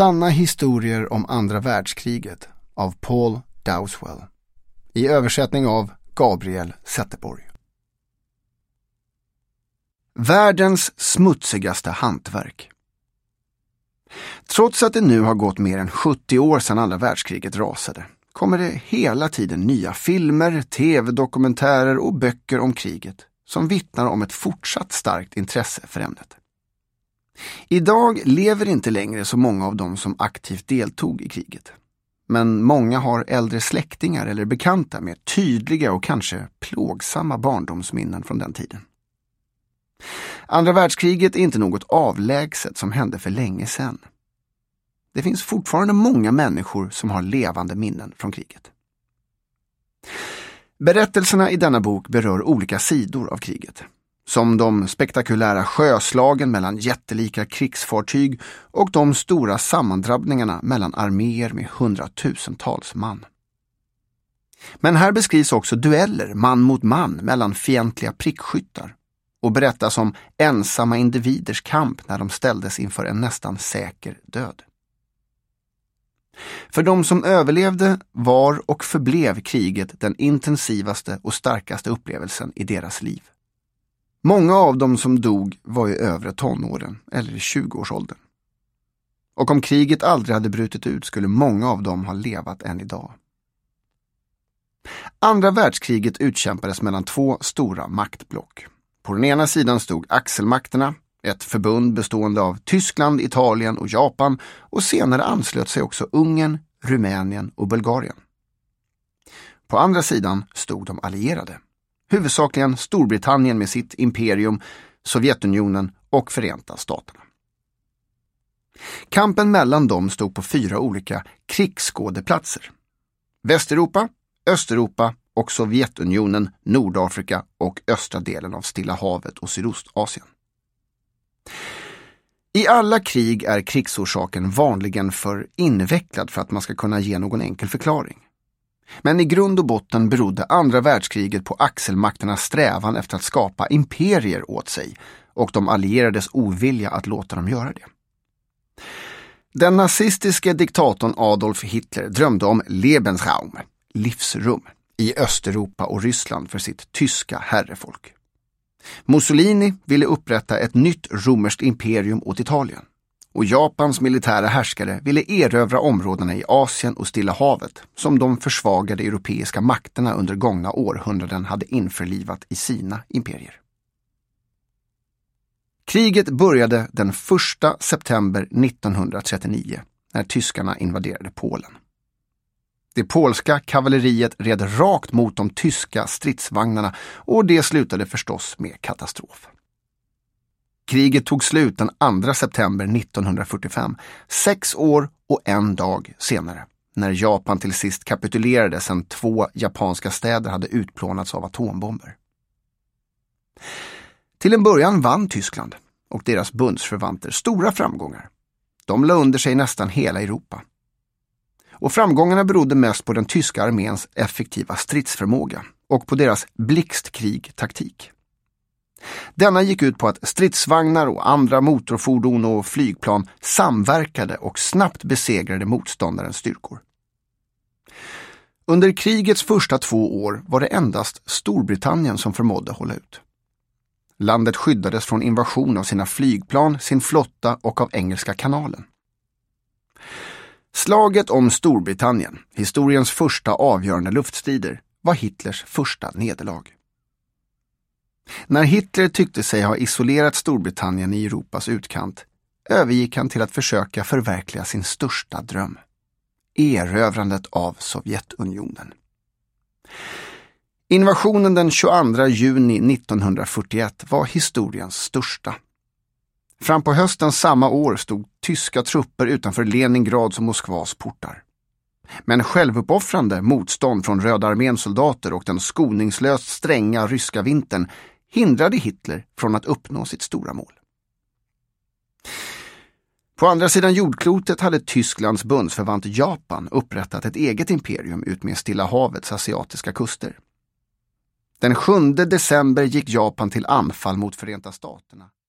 Sanna historier om andra världskriget av Paul Dowswell. I översättning av Gabriel Zetterborg. Världens smutsigaste hantverk. Trots att det nu har gått mer än 70 år sedan andra världskriget rasade, kommer det hela tiden nya filmer, tv-dokumentärer och böcker om kriget som vittnar om ett fortsatt starkt intresse för ämnet. Idag lever inte längre så många av dem som aktivt deltog i kriget. Men många har äldre släktingar eller bekanta med tydliga och kanske plågsamma barndomsminnen från den tiden. Andra världskriget är inte något avlägset som hände för länge sedan. Det finns fortfarande många människor som har levande minnen från kriget. Berättelserna i denna bok berör olika sidor av kriget, som de spektakulära sjöslagen mellan jättelika krigsfartyg och de stora sammandrabbningarna mellan arméer med hundratusentals man. Men här beskrivs också dueller man mot man mellan fientliga prickskyttar och berättas om ensamma individers kamp när de ställdes inför en nästan säker död. För de som överlevde var och förblev kriget den intensivaste och starkaste upplevelsen i deras liv. Många av dem som dog var i övre tonåren eller i 20-årsåldern. Och om kriget aldrig hade brutit ut skulle många av dem ha levat än idag. Andra världskriget utkämpades mellan två stora maktblock. På den ena sidan stod axelmakterna, ett förbund bestående av Tyskland, Italien och Japan, och senare anslöt sig också Ungern, Rumänien och Bulgarien. På andra sidan stod de allierade, huvudsakligen Storbritannien med sitt imperium, Sovjetunionen och Förenta staterna. Kampen mellan dem stod på 4 olika krigsskådeplatser: Västeuropa, Östeuropa och Sovjetunionen, Nordafrika och östra delen av Stilla havet och Sydostasien. I alla krig är krigsorsaken vanligen för invecklad för att man ska kunna ge någon enkel förklaring. Men i grund och botten berodde andra världskriget på axelmakternas strävan efter att skapa imperier åt sig och de allierades ovilja att låta dem göra det. Den nazistiske diktatorn Adolf Hitler drömde om Lebensraum, livsrum, i Östeuropa och Ryssland för sitt tyska herrefolk. Mussolini ville upprätta ett nytt romerskt imperium åt Italien. Och Japans militära härskare ville erövra områdena i Asien och Stilla havet som de försvagade europeiska makterna under gångna århundraden hade införlivat i sina imperier. Kriget började den 1 september 1939 när tyskarna invaderade Polen. Det polska kavalleriet red rakt mot de tyska stridsvagnarna och det slutade förstås med katastrof. Kriget tog slut den 2 september 1945, 6 år och 1 dag senare, när Japan till sist kapitulerade sedan 2 japanska städer hade utplånats av atombomber. Till en början vann Tyskland och deras bundsförvanter stora framgångar. De la under sig nästan hela Europa. Och framgångarna berodde mest på den tyska arméns effektiva stridsförmåga och på deras blixtkrig-taktik. Denna gick ut på att stridsvagnar och andra motorfordon och flygplan samverkade och snabbt besegrade motståndarens styrkor. Under krigets första 2 år var det endast Storbritannien som förmådde hålla ut. Landet skyddades från invasion av sina flygplan, sin flotta och av Engelska kanalen. Slaget om Storbritannien, historiens första avgörande luftstrider, var Hitlers första nederlag. När Hitler tyckte sig ha isolerat Storbritannien i Europas utkant övergick han till att försöka förverkliga sin största dröm: erövrandet av Sovjetunionen. Invasionen den 22 juni 1941 var historiens största. Fram på hösten samma år stod tyska trupper utanför Leningrads och Moskvas portar. Men självuppoffrande motstånd från Röda arméns soldater och den skoningslöst stränga ryska vintern hindrade Hitler från att uppnå sitt stora mål. På andra sidan jordklotet hade Tysklands bundsförvant Japan upprättat ett eget imperium ut med Stilla havets asiatiska kuster. Den 7 december gick Japan till anfall mot Förenta staterna.